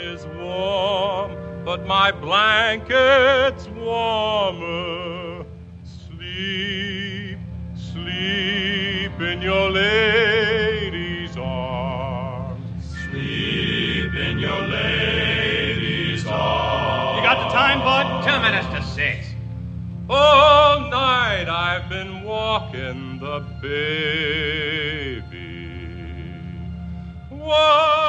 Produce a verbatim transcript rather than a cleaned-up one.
is warm, but my blanket's warmer. Sleep, sleep in your lady's arms. Sleep in your lady's arms. You got the time, bud? Two minutes to six. All night I've been walking the baby. What?